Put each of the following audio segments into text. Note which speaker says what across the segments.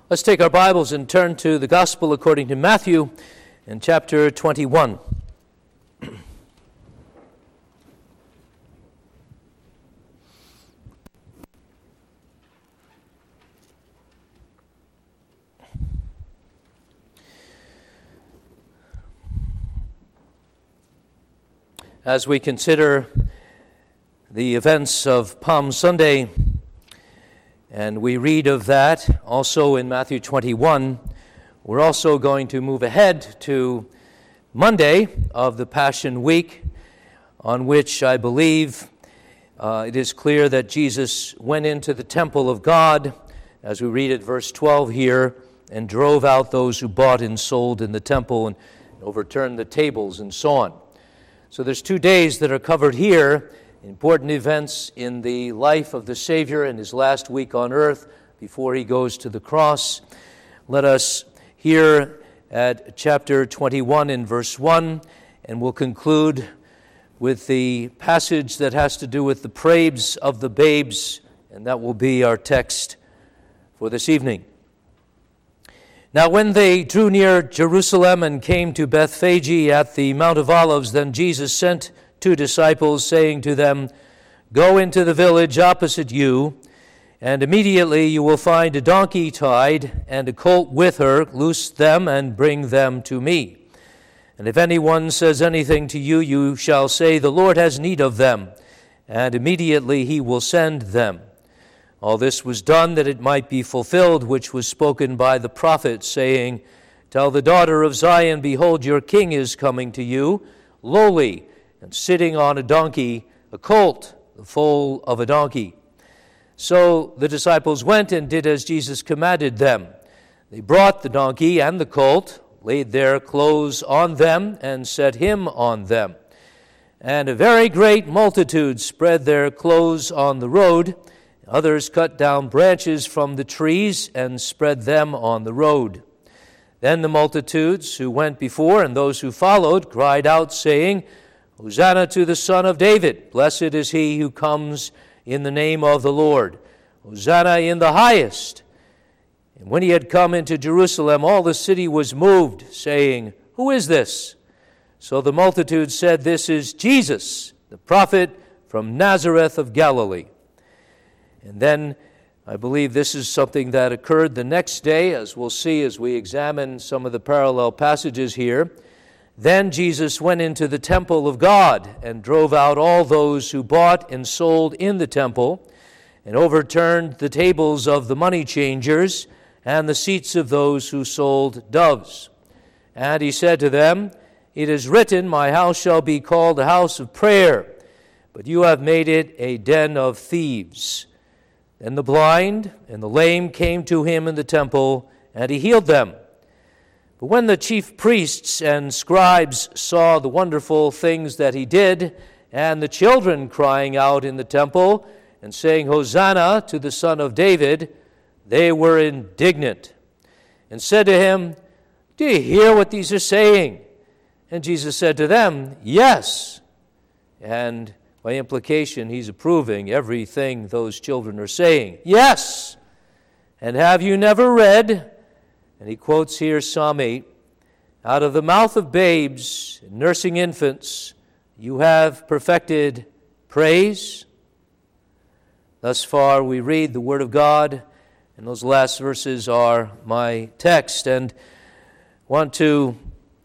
Speaker 1: Let's take our Bibles and turn to the Gospel according to Matthew in chapter 21. As we consider the events of Palm Sunday, and we read of that also in Matthew 21, we're also going to move ahead to Monday of the Passion Week, on which I believe it is clear that Jesus went into the temple of God, as we read at verse 12 here, and drove out those who bought and sold in the temple and overturned the tables and so on. So there's 2 days that are covered here, important events in the life of the Savior in his last week on earth before he goes to the cross. Let us hear at chapter 21 in verse 1, and we'll conclude with the passage that has to do with the praise of the babes, and that will be our text for this evening. Now when they drew near Jerusalem and came to Bethphage at the Mount of Olives, then Jesus sent 2 disciples, saying to them, "Go into the village opposite you, and immediately you will find a donkey tied and a colt with her. Loose them and bring them to me. And if anyone says anything to you, you shall say, 'The Lord has need of them,' and immediately he will send them." All this was done that it might be fulfilled, which was spoken by the prophet, saying, "Tell the daughter of Zion, behold, your king is coming to you, lowly, and sitting on a donkey, a colt, the foal of a donkey." So the disciples went and did as Jesus commanded them. They brought the donkey and the colt, laid their clothes on them, and set him on them. And a very great multitude spread their clothes on the road. Others cut down branches from the trees and spread them on the road. Then the multitudes who went before and those who followed cried out, saying, "Hosanna to the Son of David! Blessed is he who comes in the name of the Lord! Hosanna in the highest!" And when he had come into Jerusalem, all the city was moved, saying, "Who is this?" So the multitude said, "This is Jesus, the prophet from Nazareth of Galilee." And then I believe this is something that occurred the next day, as we'll see as we examine some of the parallel passages here. Then Jesus went into the temple of God and drove out all those who bought and sold in the temple, and overturned the tables of the money changers and the seats of those who sold doves. And he said to them, "It is written, 'My house shall be called a house of prayer,' but you have made it a den of thieves." Then the blind and the lame came to him in the temple, and he healed them. But when the chief priests and scribes saw the wonderful things that he did, and the children crying out in the temple and saying, "Hosanna to the Son of David," they were indignant and said to him, "Do you hear what these are saying?" And Jesus said to them, "Yes." And by implication, he's approving everything those children are saying. "Yes. And have you never read," and he quotes here Psalm 8, "Out of the mouth of babes and nursing infants, you have perfected praise." Thus far we read the Word of God, and those last verses are my text. And want to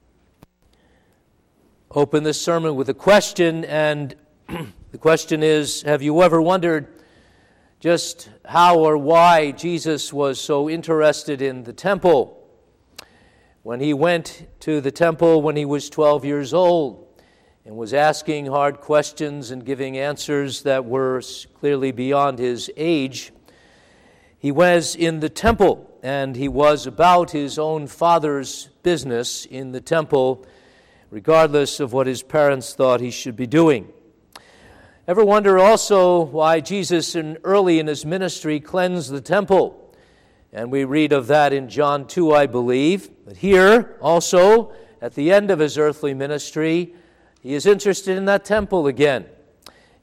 Speaker 1: open this sermon with a question, and the question is, have you ever wondered just how or why Jesus was so interested in the temple? When he went to the temple when he was 12 years old and was asking hard questions and giving answers that were clearly beyond his age, he was in the temple, and he was about his own father's business in the temple, regardless of what his parents thought he should be doing. Ever wonder also why Jesus early in his ministry cleansed the temple? And we read of that in John 2, I believe. But here also, at the end of his earthly ministry, he is interested in that temple again.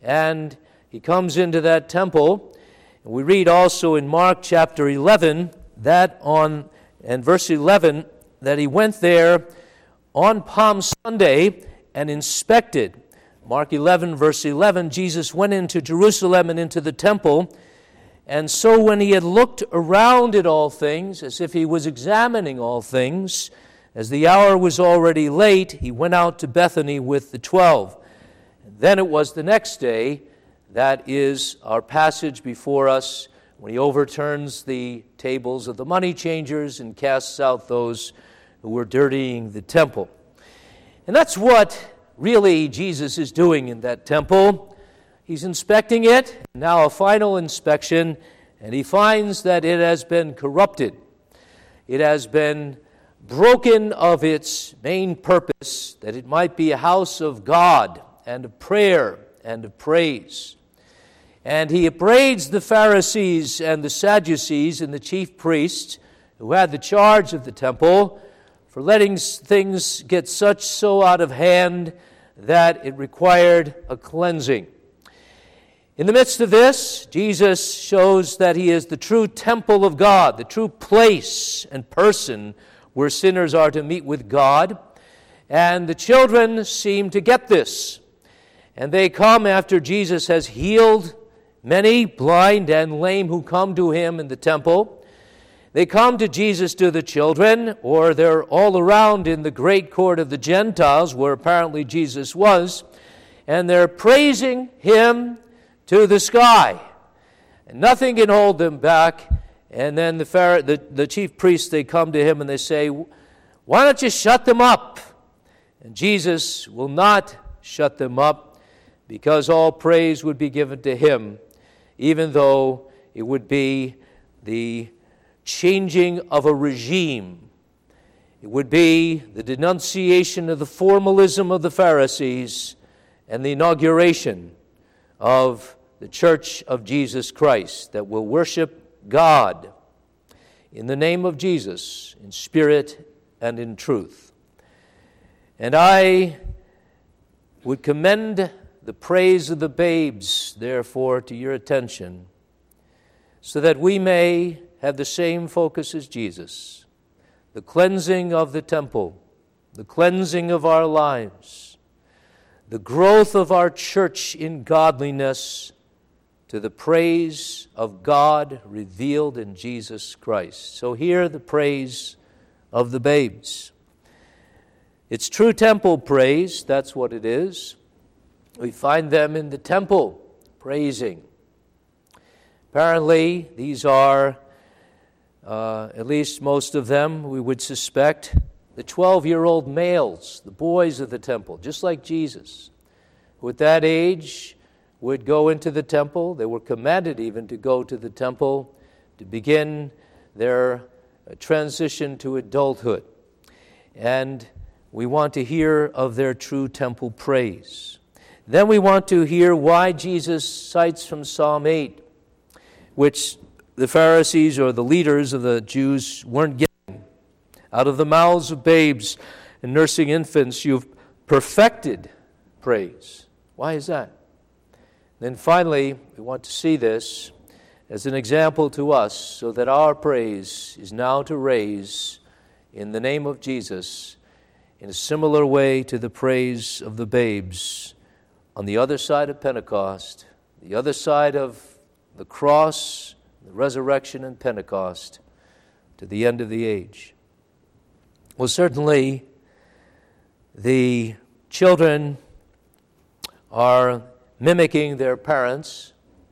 Speaker 1: And he comes into that temple. And we read also in Mark chapter 11 and verse 11, that he went there on Palm Sunday and inspected. Mark 11, verse 11, Jesus went into Jerusalem and into the temple, and so when he had looked around at all things, as if he was examining all things, as the hour was already late, he went out to Bethany with the 12. And then it was the next day, that is our passage before us, when he overturns the tables of the money changers and casts out those who were dirtying the temple. And that's what really Jesus is doing in that temple. He's inspecting it, now a final inspection, and he finds that it has been corrupted. It has been broken of its main purpose, that it might be a house of God and of prayer and of praise. And he upbraids the Pharisees and the Sadducees and the chief priests who had the charge of the temple for letting things get so out of hand that it required a cleansing. In the midst of this, Jesus shows that he is the true temple of God, the true place and person where sinners are to meet with God. And the children seem to get this. And they come after Jesus has healed many blind and lame who come to him in the temple. They come to Jesus to the children, or they're all around in the great court of the Gentiles, where apparently Jesus was, and they're praising him to the sky. And nothing can hold them back. And then the chief priests, they come to him and they say, "Why don't you shut them up?" And Jesus will not shut them up, because all praise would be given to him, even though it would be the changing of a regime. It would be the denunciation of the formalism of the Pharisees and the inauguration of the Church of Jesus Christ that will worship God in the name of Jesus, in spirit and in truth. And I would commend the praise of the babes, therefore, to your attention, so that we may have the same focus as Jesus, the cleansing of the temple, the cleansing of our lives, the growth of our church in godliness to the praise of God revealed in Jesus Christ. So hear the praise of the babes. It's true temple praise, that's what it is. We find them in the temple praising. Apparently, these are, at least most of them, we would suspect, the 12-year-old males, the boys of the temple, just like Jesus, who at that age would go into the temple. They were commanded even to go to the temple to begin their transition to adulthood. And we want to hear of their true temple praise. Then we want to hear why Jesus cites from Psalm 8, which the Pharisees or the leaders of the Jews weren't getting. Out of the mouths of babes and nursing infants, you've perfected praise. Why is that? Then finally, we want to see this as an example to us, so that our praise is now to raise in the name of Jesus in a similar way to the praise of the babes on the other side of Pentecost, the other side of the cross, the resurrection and Pentecost, to the end of the age. Well, certainly the children are mimicking their parents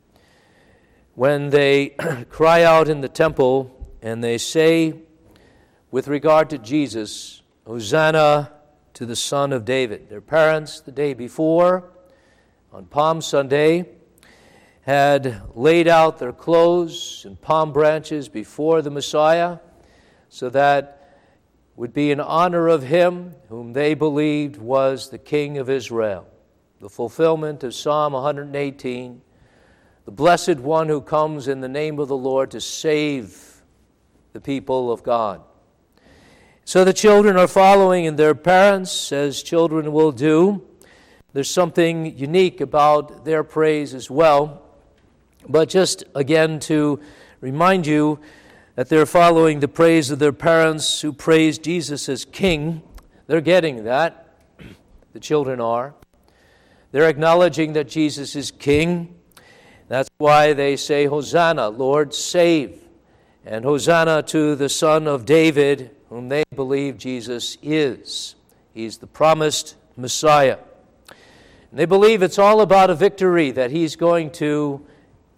Speaker 1: when they cry out in the temple and they say, with regard to Jesus, "Hosanna to the Son of David." Their parents, the day before, on Palm Sunday, had laid out their clothes and palm branches before the Messiah, so that would be in honor of him whom they believed was the King of Israel, the fulfillment of Psalm 118, the blessed one who comes in the name of the Lord to save the people of God. So the children are following in their parents, as children will do. There's something unique about their praise as well. But just again to remind you that they're following the praise of their parents who praise Jesus as king. They're getting that. The children are. They're acknowledging that Jesus is king. That's why they say, Hosanna, Lord, save. And Hosanna to the Son of David, whom they believe Jesus is. He's the promised Messiah. And they believe it's all about a victory that he's going to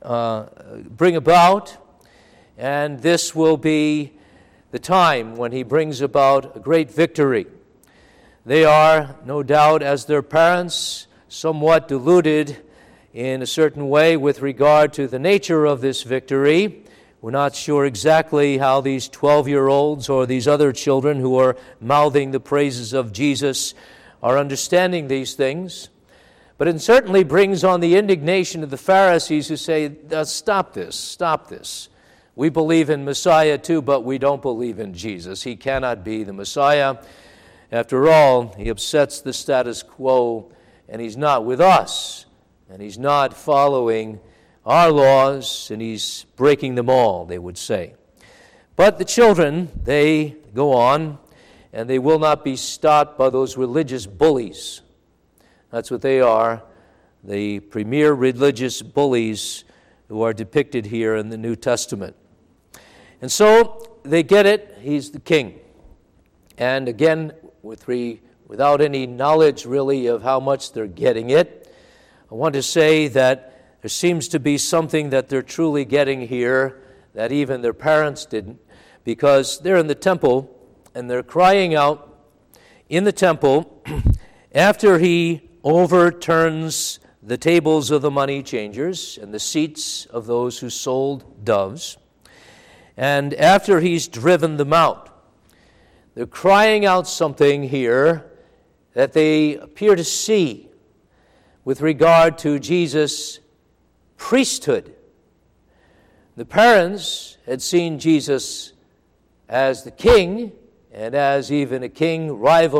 Speaker 1: bring about. And this will be the time when he brings about a great victory. They are, no doubt, as their parents, somewhat deluded in a certain way with regard to the nature of this victory. We're not sure exactly how these 12-year-olds or these other children who are mouthing the praises of Jesus are understanding these things. But it certainly brings on the indignation of the Pharisees who say, stop this. We believe in Messiah too, but we don't believe in Jesus. He cannot be the Messiah. After all, he upsets the status quo, and he's not with us, and he's not following our laws, and he's breaking them all, they would say. But the children, they go on, and they will not be stopped by those religious bullies. That's what they are, the premier religious bullies who are depicted here in the New Testament. And so they get it, he's the king. And again, without any knowledge really of how much they're getting it, I want to say that there seems to be something that they're truly getting here that even their parents didn't, because they're in the temple and they're crying out in the temple after he overturns the tables of the money changers and the seats of those who sold doves. And after he's driven them out, they're crying out something here that they appear to see with regard to Jesus' priesthood. The parents had seen Jesus as the king and as even a king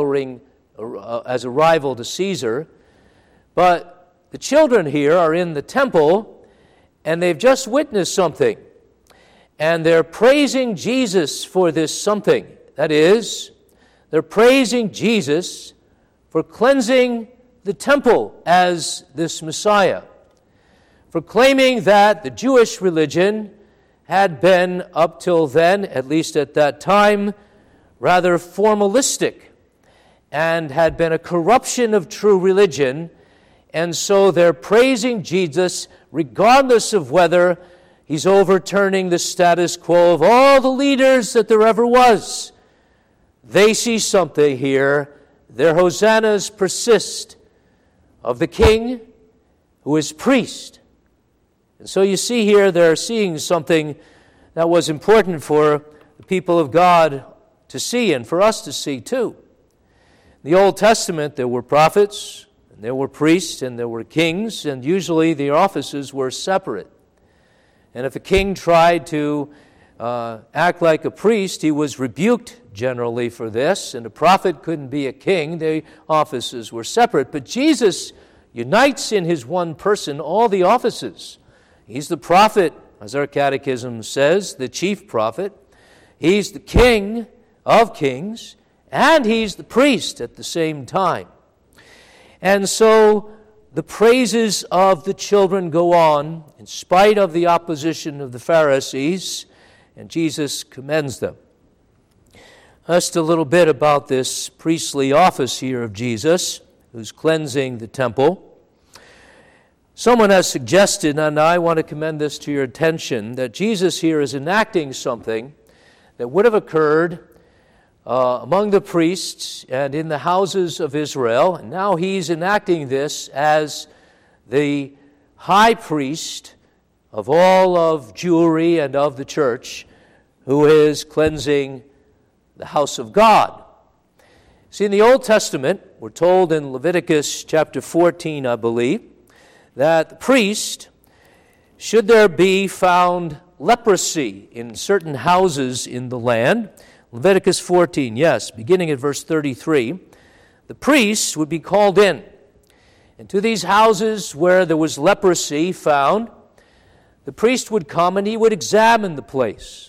Speaker 1: as a rival to Caesar. But the children here are in the temple and they've just witnessed something. And they're praising Jesus for this something. That is, they're praising Jesus for cleansing the temple as this Messiah, for claiming that the Jewish religion had been, up till then, at least at that time, rather formalistic and had been a corruption of true religion. And so they're praising Jesus regardless of whether he's overturning the status quo of all the leaders that there ever was. They see something here. Their hosannas persist of the king who is priest. And so you see here they're seeing something that was important for the people of God to see and for us to see too. In the Old Testament there were prophets, and there were priests, and there were kings, and usually the offices were separate. And if a king tried to act like a priest, he was rebuked generally for this, and a prophet couldn't be a king. The offices were separate. But Jesus unites in his one person all the offices. He's the prophet, as our catechism says, the chief prophet. He's the king of kings, and he's the priest at the same time. And so the praises of the children go on in spite of the opposition of the Pharisees, and Jesus commends them. Just a little bit about this priestly office here of Jesus, who's cleansing the temple. Someone has suggested, and I want to commend this to your attention, that Jesus here is enacting something that would have occurred among the priests and in the houses of Israel. And now he's enacting this as the high priest of all of Jewry and of the church, who is cleansing the house of God. See, in the Old Testament, we're told in Leviticus chapter 14, I believe, that the priest, should there be found leprosy in certain houses in the land, Leviticus 14, yes, beginning at verse 33, the priests would be called in. And to these houses where there was leprosy found, the priest would come and he would examine the place.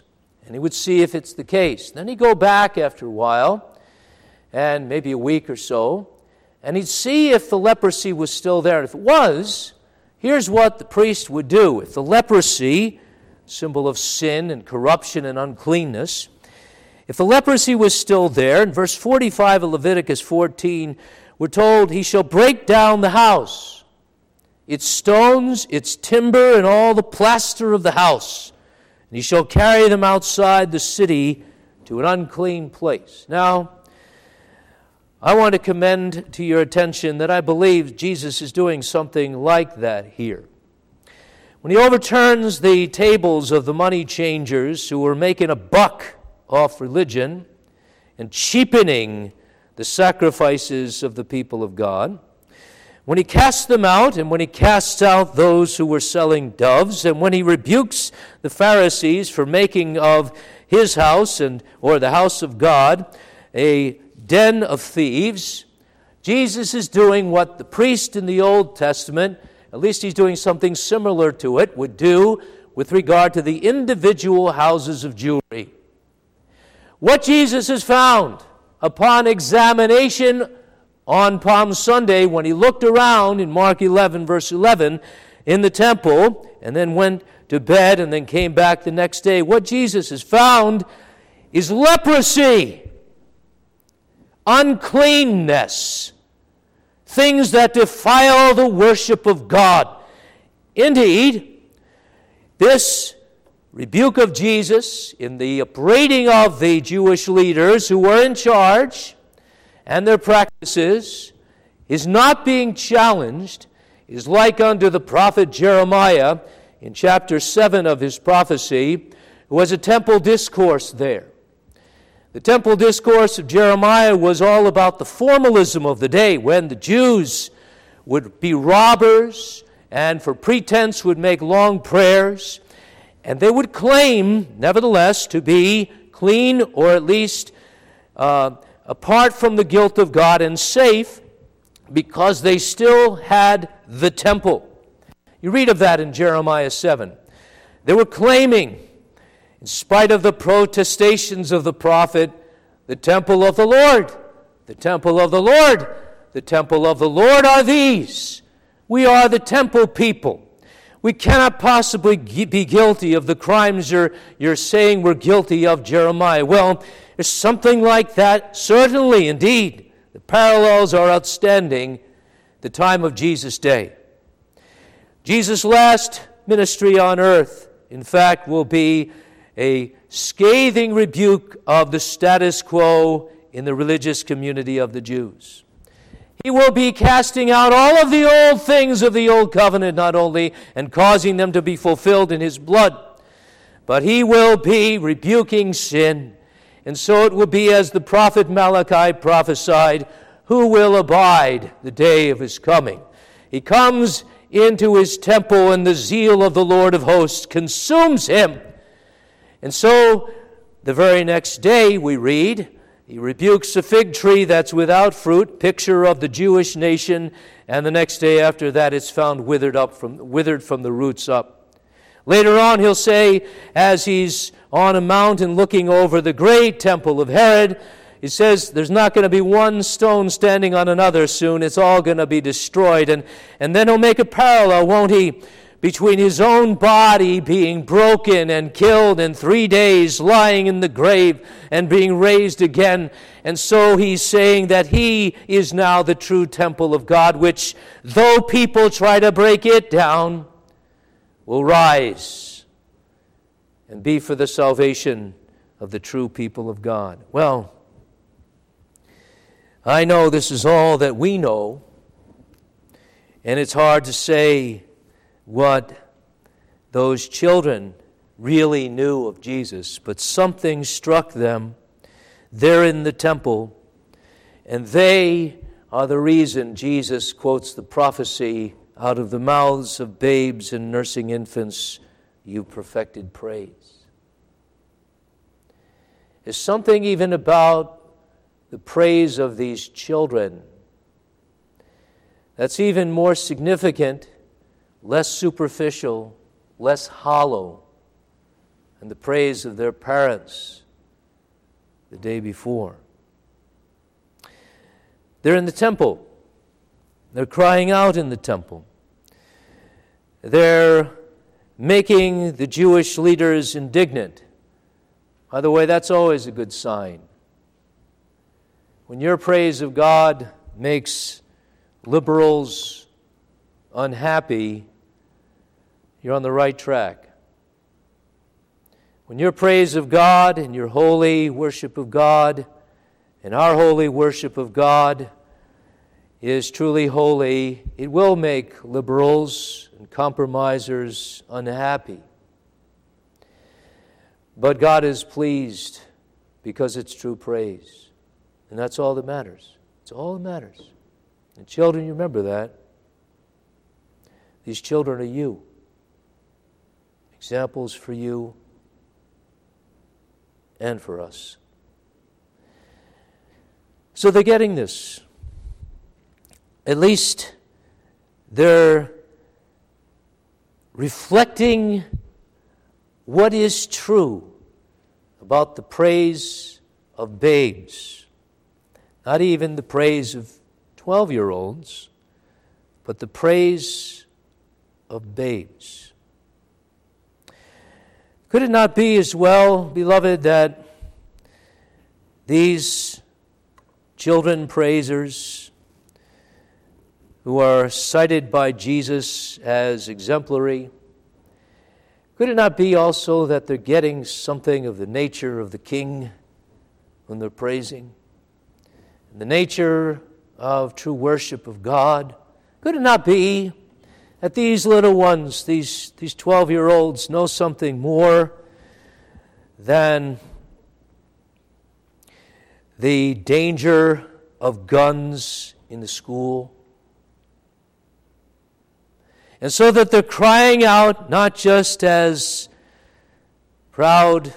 Speaker 1: and he would see if it's the case. Then he'd go back after a while, and maybe a week or so, and he'd see if the leprosy was still there. And if it was, here's what the priest would do. If the leprosy, symbol of sin and corruption and uncleanness, if the leprosy was still there, in verse 45 of Leviticus 14, we're told, he shall break down the house, its stones, its timber, and all the plaster of the house, and he shall carry them outside the city to an unclean place. Now, I want to commend to your attention that I believe Jesus is doing something like that here. When he overturns the tables of the money changers who were making a buck off religion and cheapening the sacrifices of the people of God, when he casts them out, and when he casts out those who were selling doves, and when he rebukes the Pharisees for making of his house or the house of God a den of thieves, Jesus is doing what the priest in the Old Testament, at least he's doing something similar to it, would do with regard to the individual houses of Jewry. What Jesus has found upon examination on Palm Sunday, when he looked around in Mark 11, verse 11, in the temple, and then went to bed and then came back the next day, what Jesus has found is leprosy, uncleanness, things that defile the worship of God. Indeed, this rebuke of Jesus in the upbraiding of the Jewish leaders who were in charge and their practices is not being challenged, is like unto the prophet Jeremiah in chapter 7 of his prophecy, who has a temple discourse there. The temple discourse of Jeremiah was all about the formalism of the day, when the Jews would be robbers and for pretense would make long prayers, and they would claim, nevertheless, to be clean or at least apart from the guilt of God and safe because they still had the temple. You read of that in Jeremiah 7. They were claiming, in spite of the protestations of the prophet, the temple of the Lord, the temple of the Lord, the temple of the Lord are these. We are the temple people. We cannot possibly be guilty of the crimes you're saying we're guilty of, Jeremiah. Well, there's something like that, certainly, indeed. The parallels are outstanding, the time of Jesus' day. Jesus' last ministry on earth, in fact, will be a scathing rebuke of the status quo in the religious community of the Jews. He will be casting out all of the old things of the old covenant, not only, and causing them to be fulfilled in his blood, but he will be rebuking sin. And so it will be as the prophet Malachi prophesied, who will abide the day of his coming. He comes into his temple, and the zeal of the Lord of hosts consumes him. And so the very next day we read, he rebukes a fig tree that's without fruit, picture of the Jewish nation, and the next day after that it's found withered from the roots up. Later on he'll say, as he's on a mountain looking over the great temple of Herod, he says there's not going to be one stone standing on another soon. It's all going to be destroyed. And then he'll make a parallel, won't he, between his own body being broken and killed in 3 days, lying in the grave and being raised again. And so he's saying that he is now the true temple of God, which, though people try to break it down, will rise and be for the salvation of the true people of God. Well, I know this is all that we know, and it's hard to say what those children really knew of Jesus, but something struck them. They're in the temple, and they are the reason Jesus quotes the prophecy, out of the mouths of babes and nursing infants, you perfected praise. There's something even about the praise of these children that's even more significant, less superficial, less hollow, and the praise of their parents the day before. They're in the temple. They're crying out in the temple. They're making the Jewish leaders indignant. By the way, that's always a good sign. When your praise of God makes liberals unhappy, you're on the right track. When your praise of God and your holy worship of God and our holy worship of God is truly holy, it will make liberals and compromisers unhappy. But God is pleased because it's true praise. And that's all that matters. It's all that matters. And children, you remember that. These children are you. Examples for you and for us. So they're getting this. At least they're reflecting what is true about the praise of babes. Not even the praise of 12-year-olds, but the praise of babes. Could it not be as well, beloved, that these children praisers who are cited by Jesus as exemplary, could it not be also that they're getting something of the nature of the King when they're praising? And the nature of true worship of God? Could it not be that these little ones, these 12-year-olds, know something more than the danger of guns in the school? And so that they're crying out not just as proud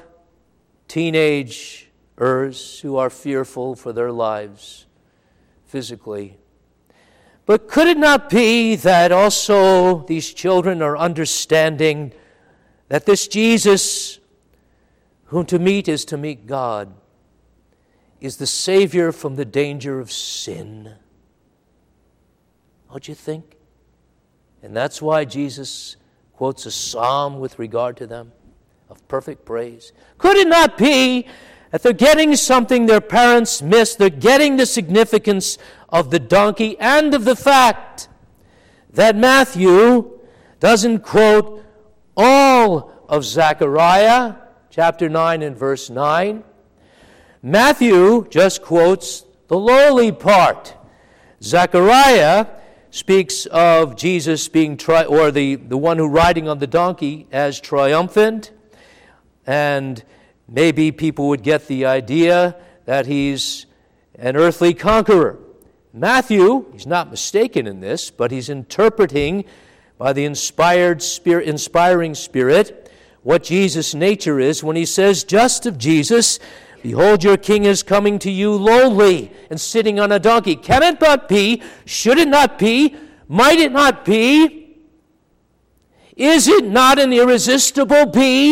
Speaker 1: teenagers who are fearful for their lives physically, but could it not be that also these children are understanding that this Jesus, whom to meet is to meet God, is the Savior from the danger of sin? Don't you think? And that's why Jesus quotes a psalm with regard to them of perfect praise. Could it not be that they're getting something their parents missed? They're getting the significance of the donkey and of the fact that Matthew doesn't quote all of Zechariah, chapter 9 and verse 9. Matthew just quotes the lowly part. Zechariah speaks of Jesus being, the one who riding on the donkey as triumphant, and maybe people would get the idea that he's an earthly conqueror. Matthew, he's not mistaken in this, but he's interpreting by the inspiring Spirit what Jesus' nature is when he says just of Jesus, "Behold, your king is coming to you lowly and sitting on a donkey." Can it not be? Should it not be? Might it not be? Is it not an irresistible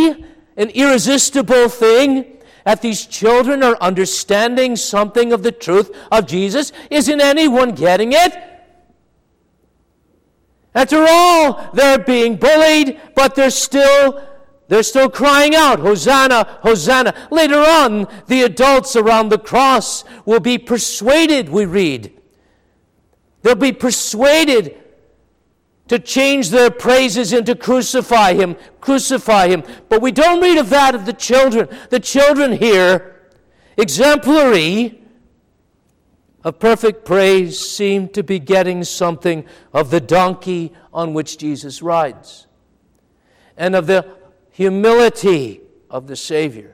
Speaker 1: thing that these children are understanding something of the truth of Jesus? Isn't anyone getting it? After all, they're being bullied, but they're still crying out, "Hosanna, Hosanna." Later on, the adults around the cross will be persuaded, we read. They'll be persuaded to change their praises into crucify him. But we don't read of that of the children. The children here, exemplary of perfect praise, seem to be getting something of the donkey on which Jesus rides, and of the humility of the Savior,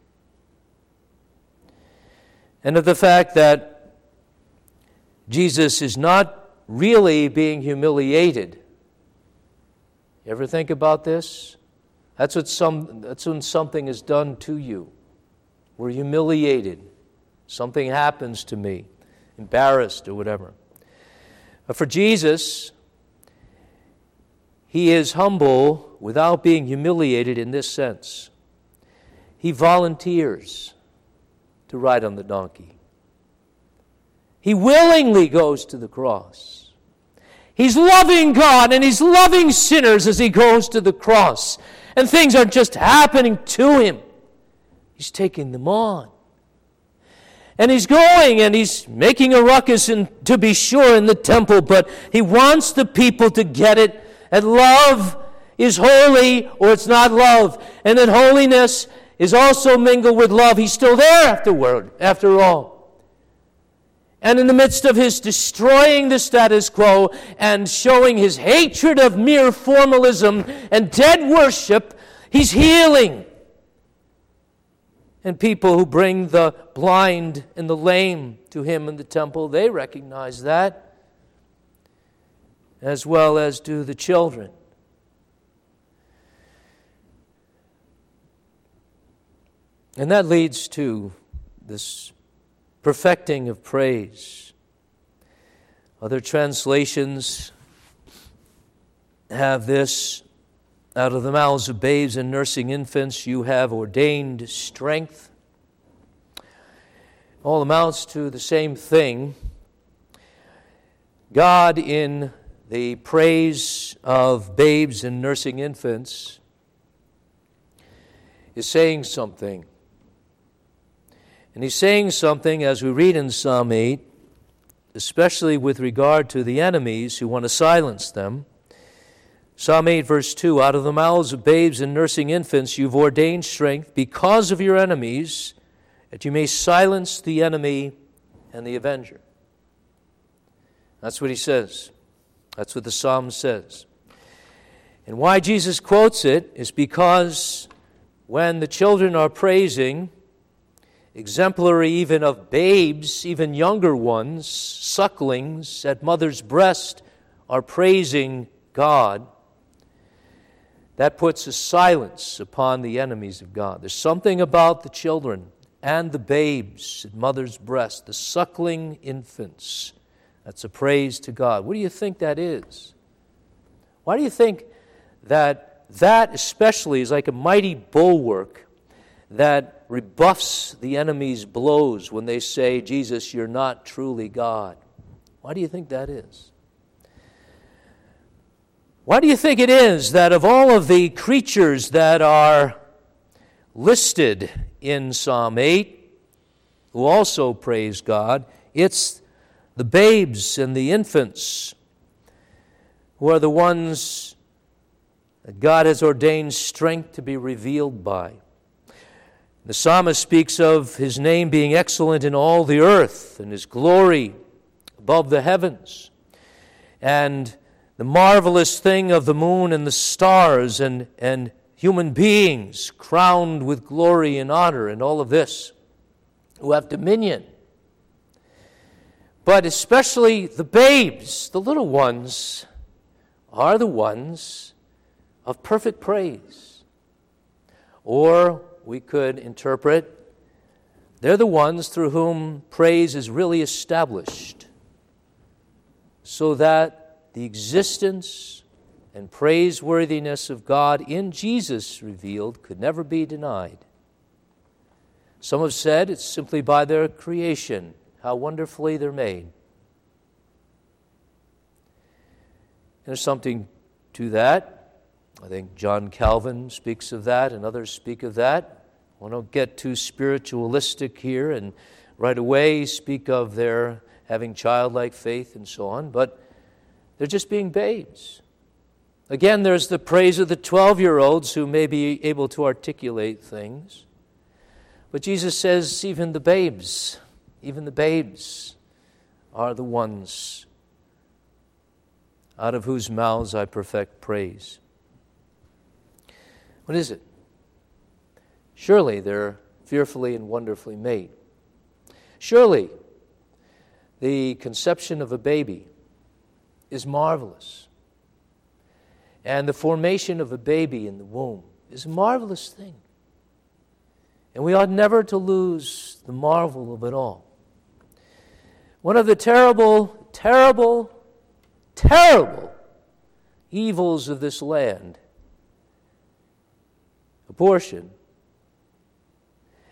Speaker 1: and of the fact that Jesus is not really being humiliated. You ever think about this? That's when something is done to you. We're humiliated. Something happens to me, embarrassed or whatever. But for Jesus, he is humble without being humiliated in this sense. he volunteers to ride on the donkey. He willingly goes to the cross. He's loving God and he's loving sinners as he goes to the cross. And things aren't just happening to him. He's taking them on. And he's going and he's making a ruckus, and to be sure, in the temple, but he wants the people to get it, that love is holy or it's not love, and that holiness is also mingled with love. He's still there after all. And in the midst of his destroying the status quo and showing his hatred of mere formalism and dead worship, he's healing. And people who bring the blind and the lame to him in the temple, they recognize that, as well as do the children. And that leads to this perfecting of praise. Other translations have this: out of the mouths of babes and nursing infants you have ordained strength. All amounts to the same thing. God, in the praise of babes and nursing infants, is saying something. And he's saying something, as we read in Psalm 8, especially with regard to the enemies who want to silence them. Psalm 8, verse 2, out of the mouths of babes and nursing infants you've ordained strength because of your enemies, that you may silence the enemy and the avenger. That's what he says. That's what the psalm says. And why Jesus quotes it is because when the children are praising, exemplary even of babes, even younger ones, sucklings at mother's breast, are praising God, that puts a silence upon the enemies of God. There's something about the children and the babes at mother's breast, the suckling infants. That's a praise to God. What do you think that is? Why do you think that especially is like a mighty bulwark that rebuffs the enemy's blows when they say, Jesus, you're not truly God? Why do you think that is? Why do you think it is that of all of the creatures that are listed in Psalm 8, who also praise God, it's the babes and the infants who are the ones that God has ordained strength to be revealed by? The psalmist speaks of his name being excellent in all the earth and his glory above the heavens, and the marvelous thing of the moon and the stars and human beings crowned with glory and honor and all of this, who have dominion. But especially the babes, the little ones, are the ones of perfect praise. Or we could interpret, they're the ones through whom praise is really established, so that the existence and praiseworthiness of God in Jesus revealed could never be denied. Some have said it's simply by their creation, how wonderfully they're made. There's something to that. I think John Calvin speaks of that, and others speak of that. I don't get too spiritualistic here and right away speak of their having childlike faith and so on, but they're just being babes. Again, there's the praise of the 12-year-olds who may be able to articulate things. But Jesus says even the babes are the ones out of whose mouths I perfect praise. What is it? Surely they're fearfully and wonderfully made. Surely the conception of a baby is marvelous. And the formation of a baby in the womb is a marvelous thing. And we ought never to lose the marvel of it all. One of the terrible, terrible, terrible evils of this land, abortion,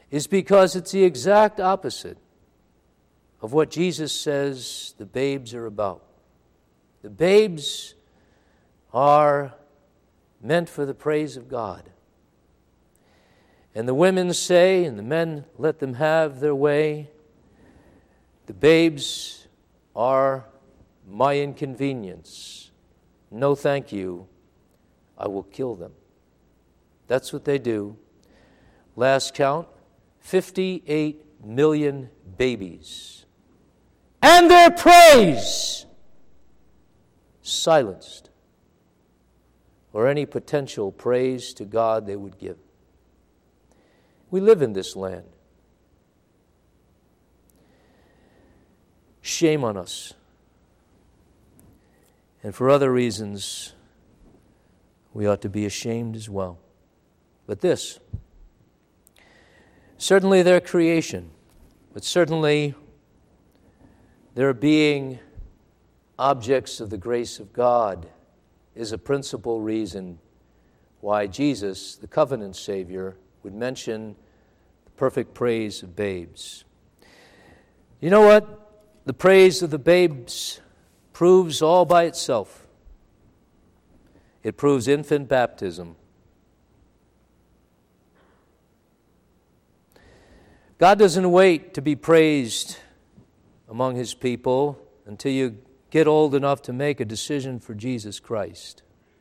Speaker 1: is because it's the exact opposite of what Jesus says the babes are about. The babes are meant for the praise of God. And the women say, and the men let them have their way, the babes are my inconvenience. No, thank you. I will kill them. That's what they do. Last count, 58 million babies. And their praise silenced, or any potential praise to God they would give. We live in this land. Shame on us. And for other reasons, we ought to be ashamed as well. But this, certainly their creation, but certainly their being objects of the grace of God is a principal reason why Jesus, the covenant Savior, would mention the perfect praise of babes. You know what? The praise of the babes proves all by itself. It proves infant baptism. God doesn't wait to be praised among His people until you get old enough to make a decision for Jesus Christ.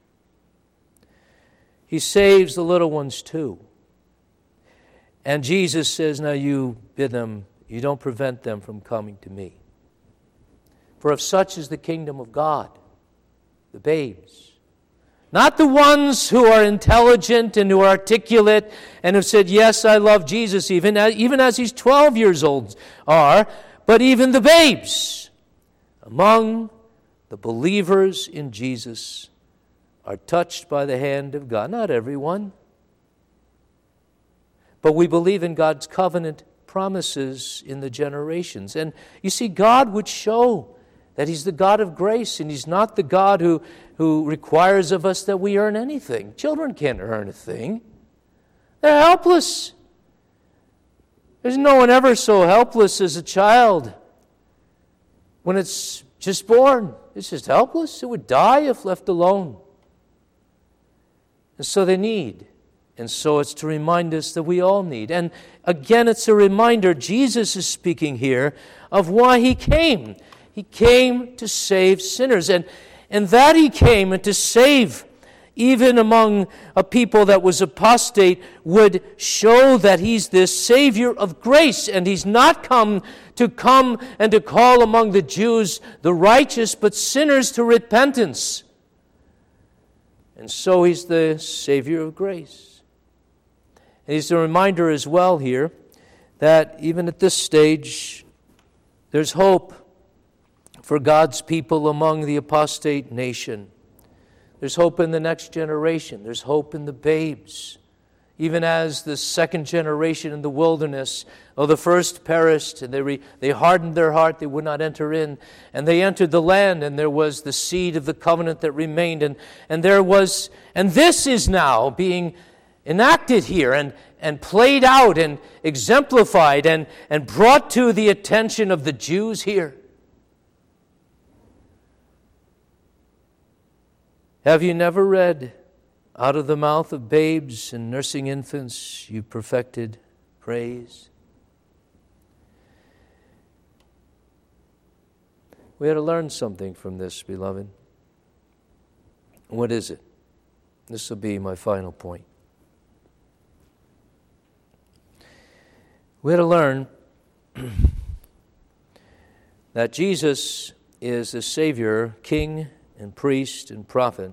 Speaker 1: He saves the little ones too. And Jesus says, now you bid them, you don't prevent them from coming to me. For of such is the kingdom of God, the babes. Not the ones who are intelligent and who are articulate and have said, yes, I love Jesus, even as these 12 years old are, but even the babes among the believers in Jesus are touched by the hand of God. Not everyone. But we believe in God's covenant promises in the generations. And you see, God would show that He's the God of grace, and He's not the God who requires of us that we earn anything. Children can't earn a thing. They're helpless. There's no one ever so helpless as a child when it's just born. It's just helpless. It would die if left alone. And so they need. And so it's to remind us that we all need. And again, it's a reminder, Jesus is speaking here of why He came. He came to save sinners. And that He came and to save even among a people that was apostate would show that He's this Savior of grace. And He's not come and to call among the Jews the righteous, but sinners to repentance. And so He's the Savior of grace. And He's a reminder as well here that even at this stage, there's hope for God's people among the apostate nation. There's hope in the next generation. There's hope in the babes. Even as the second generation in the wilderness, the first perished, and they hardened their heart, they would not enter in. And they entered the land, and there was the seed of the covenant that remained. And this is now being enacted here and played out and exemplified and brought to the attention of the Jews here. Have you never read, out of the mouth of babes and nursing infants you perfected praise? We had to learn something from this, beloved. What is it? This will be my final point. We had to learn that Jesus is the Savior, King, and priest and prophet.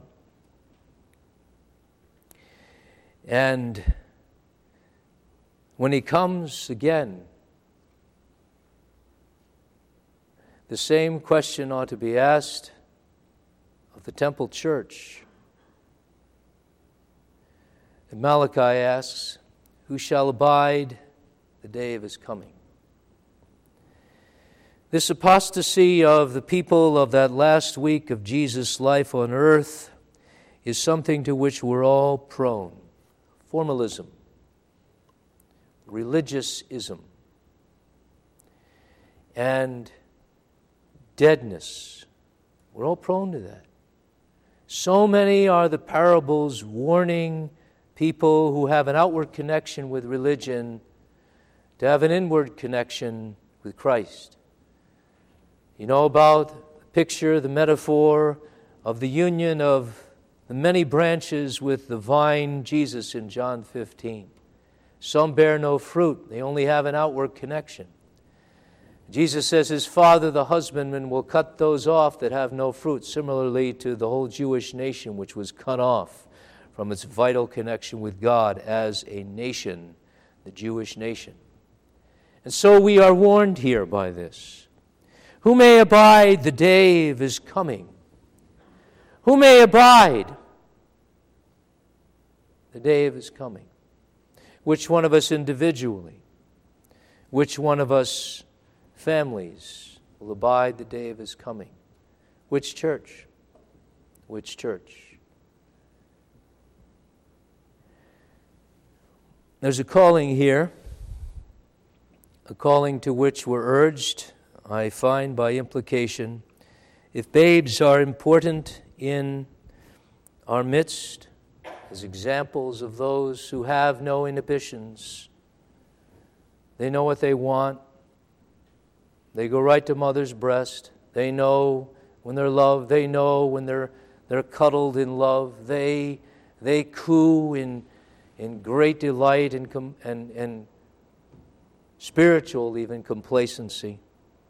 Speaker 1: And when He comes again, the same question ought to be asked of the temple church. And Malachi asks, who shall abide the day of His coming? This apostasy of the people of that last week of Jesus' life on earth is something to which we're all prone. Formalism, religious-ism, and deadness. We're all prone to that. So many are the parables warning people who have an outward connection with religion to have an inward connection with Christ. You know about the picture, the metaphor of the union of the many branches with the vine, Jesus, in John 15. Some bear no fruit. They only have an outward connection. Jesus says his Father, the husbandman, will cut those off that have no fruit, similarly to the whole Jewish nation, which was cut off from its vital connection with God as a nation, the Jewish nation. And so we are warned here by this. Who may abide the day of his coming? Who may abide the day of his coming? Which one of us individually? Which one of us families will abide the day of his coming? Which church? Which church? There's a calling here, a calling to which we're urged, I find by implication. If babes are important in our midst as examples of those who have no inhibitions, they know what they want. They go right to mother's breast. They know when they're loved. They know when they're cuddled in love. They coo in great delight and spiritual even complacency.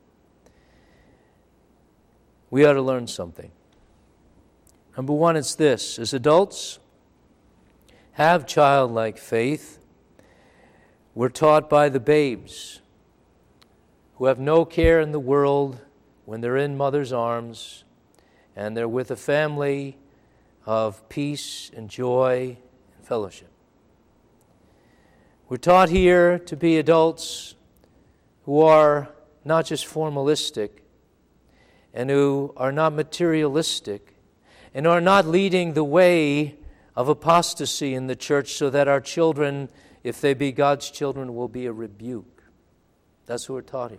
Speaker 1: We ought to learn something. Number one, it's this. As adults, have childlike faith. We're taught by the babes who have no care in the world when they're in mother's arms and they're with a family of peace and joy and fellowship. We're taught here to be adults who are not just formalistic and who are not materialistic and are not leading the way of apostasy in the church so that our children, if they be God's children, will be a rebuke. That's what we're taught here.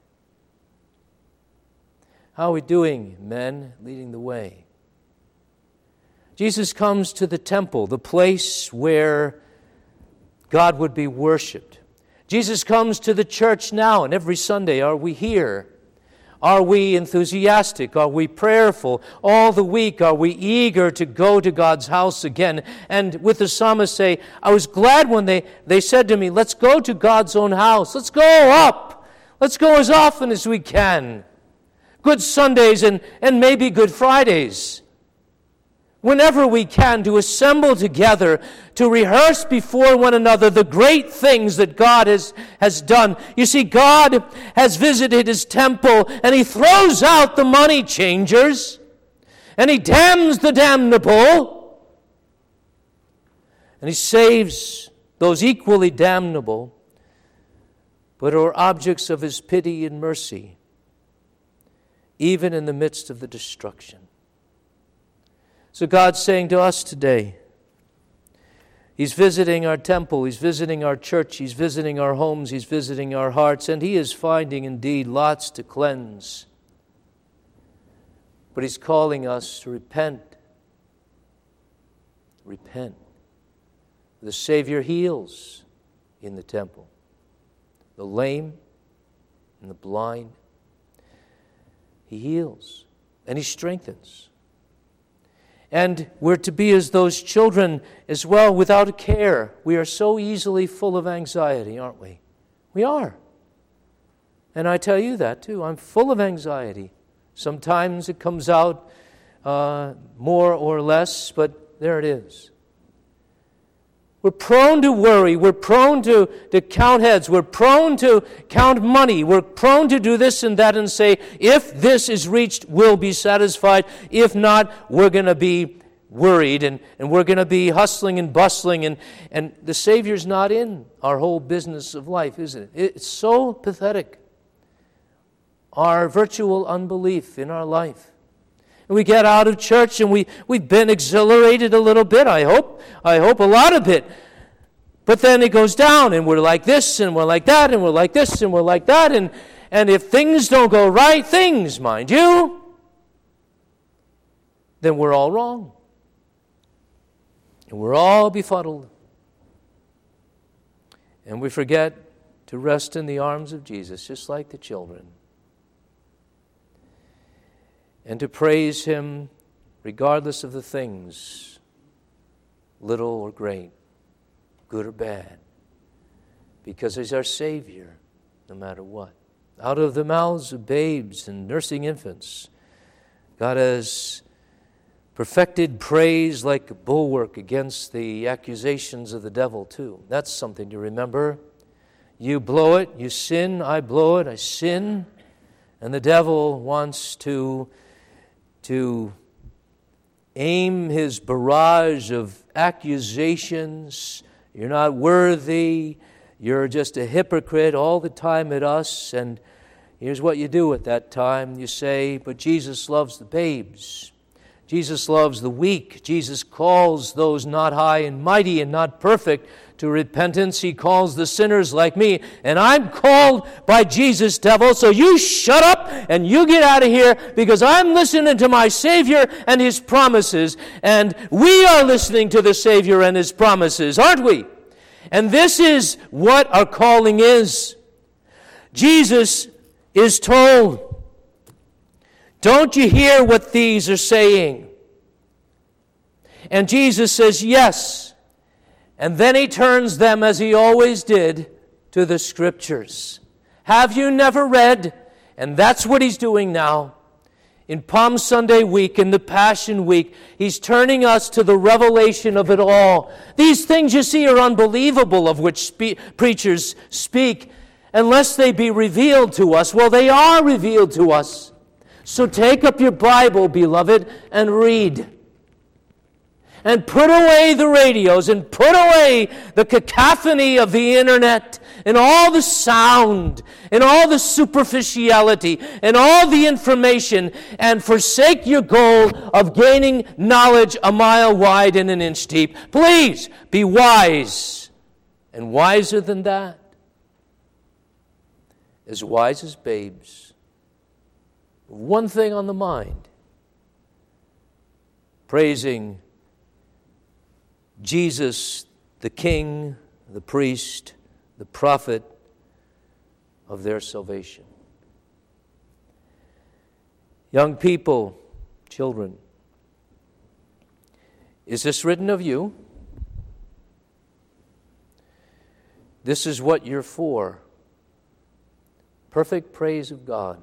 Speaker 1: How are we doing, men, leading the way? Jesus comes to the temple, the place where God would be worshipped. Jesus comes to the church now, and every Sunday, are we here? Are we enthusiastic? Are we prayerful? All the week, are we eager to go to God's house again? And with the psalmist say, I was glad when they said to me, let's go to God's own house. Let's go up. Let's go as often as we can. Good Sundays and maybe Good Fridays. Whenever we can, to assemble together, to rehearse before one another the great things that God has done. You see, God has visited his temple, and he throws out the money changers, and he damns the damnable, and he saves those equally damnable, but are objects of his pity and mercy, even in the midst of the destruction. So God's saying to us today, he's visiting our temple, he's visiting our church, he's visiting our homes, he's visiting our hearts, and he is finding indeed lots to cleanse. But he's calling us to repent. Repent. The Savior heals in the temple. The lame and the blind. He heals and he strengthens. And we're to be as those children as well, without a care. We are so easily full of anxiety, aren't we? We are. And I tell you that too. I'm full of anxiety. Sometimes it comes out more or less, but there it is. We're prone to worry. We're prone to count heads. We're prone to count money. We're prone to do this and that and say, if this is reached, we'll be satisfied. If not, we're going to be worried and we're going to be hustling and bustling. And the Savior's not in our whole business of life, isn't it? It's so pathetic. Our virtual unbelief in our life. And we get out of church and we've been exhilarated a little bit, I hope a lot of it. But then it goes down, and we're like this, and we're like that, and we're like this, and we're like that, and if things don't go right, things, mind you, then we're all wrong. And we're all befuddled. And we forget to rest in the arms of Jesus, just like the children. And to praise Him regardless of the things, little or great, good or bad, because He's our Savior, no matter what. Out of the mouths of babes and nursing infants, God has perfected praise like a bulwark against the accusations of the devil, too. That's something to remember. You blow it, you sin, I blow it, I sin, and the devil wants to aim his barrage of accusations. You're not worthy, you're just a hypocrite all the time at us, and here's what you do at that time. You say, but Jesus loves the babes. Jesus loves the weak. Jesus calls those not high and mighty and not perfect to repentance. He calls the sinners like me. And I'm called by Jesus, devil, so you shut up and you get out of here because I'm listening to my Savior and His promises. And we are listening to the Savior and His promises, aren't we? And this is what our calling is. Jesus is told, don't you hear what these are saying? And Jesus says, yes. And then He turns them, as He always did, to the Scriptures. Have you never read? And that's what He's doing now. In Palm Sunday week, in the Passion week, He's turning us to the revelation of it all. These things you see are unbelievable, of which preachers speak, unless they be revealed to us. Well, they are revealed to us. So take up your Bible, beloved, and read. And put away the radios, and put away the cacophony of the internet, and all the sound, and all the superficiality, and all the information, and forsake your goal of gaining knowledge a mile wide and an inch deep. Please, be wise, and wiser than that. As wise as babes. One thing on the mind, praising Jesus, the King, the priest, the prophet of their salvation. Young people, children, is this written of you? This is what you're for. Perfect praise of God.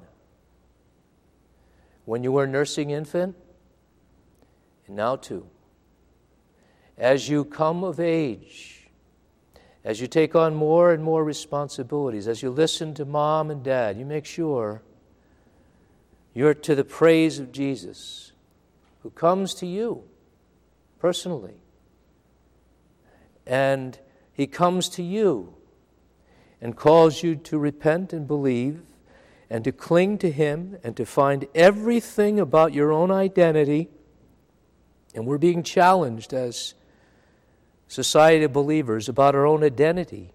Speaker 1: When you were a nursing infant, and now too. As you come of age, as you take on more and more responsibilities, as you listen to mom and dad, you make sure you're to the praise of Jesus, who comes to you personally. And He comes to you and calls you to repent and believe, and to cling to Him, and to find everything about your own identity. And we're being challenged as society of believers about our own identity.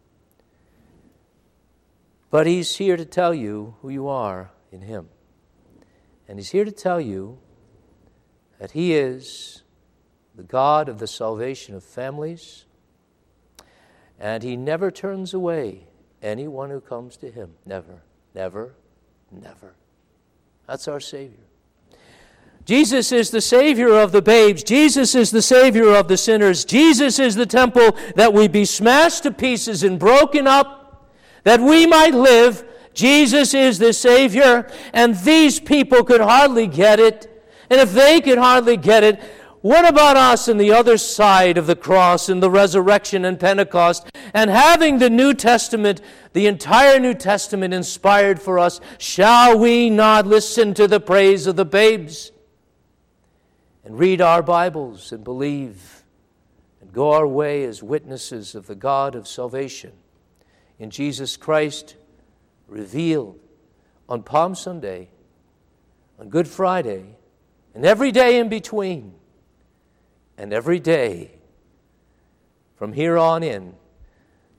Speaker 1: But He's here to tell you who you are in Him. And He's here to tell you that He is the God of the salvation of families, and He never turns away anyone who comes to Him. Never. Never, never. That's our Savior. Jesus is the Savior of the babes. Jesus is the Savior of the sinners. Jesus is the temple that we be smashed to pieces and broken up, that we might live. Jesus is the Savior, and these people could hardly get it. And if they could hardly get it, what about us on the other side of the cross and the resurrection and Pentecost, and having the New Testament, the entire New Testament inspired for us? Shall we not listen to the praise of the babes and read our Bibles and believe and go our way as witnesses of the God of salvation in Jesus Christ, revealed on Palm Sunday, on Good Friday, and every day in between? And every day from here on in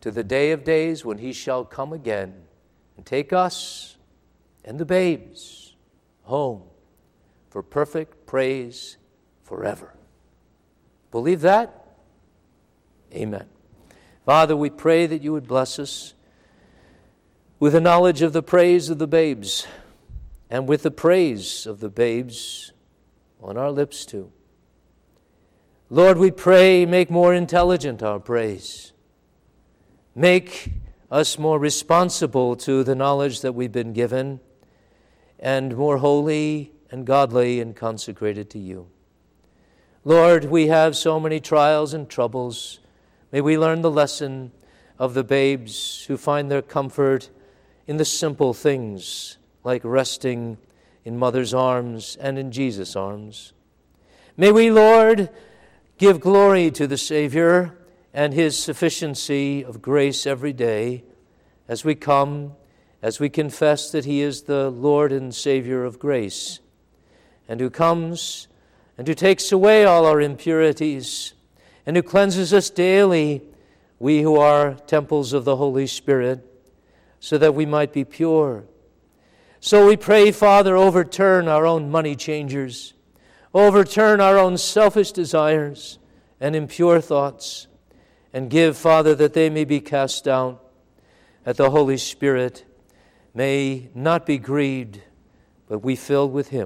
Speaker 1: to the day of days when he shall come again and take us and the babes home for perfect praise forever. Believe that? Amen. Father, we pray that you would bless us with the knowledge of the praise of the babes and with the praise of the babes on our lips too. Lord, we pray, make more intelligent our praise. Make us more responsible to the knowledge that we've been given and more holy and godly and consecrated to you. Lord, we have so many trials and troubles. May we learn the lesson of the babes who find their comfort in the simple things like resting in mother's arms and in Jesus' arms. May we, Lord, give glory to the Savior and his sufficiency of grace every day as we come, as we confess that he is the Lord and Savior of grace, and who comes and who takes away all our impurities, and who cleanses us daily, we who are temples of the Holy Spirit, so that we might be pure. So we pray, Father, overturn our own money changers, overturn our own selfish desires and impure thoughts, and give, Father, that they may be cast down, that the Holy Spirit may not be grieved, but we filled with him.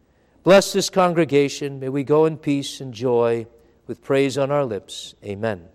Speaker 1: Bless this congregation. May we go in peace and joy with praise on our lips. Amen.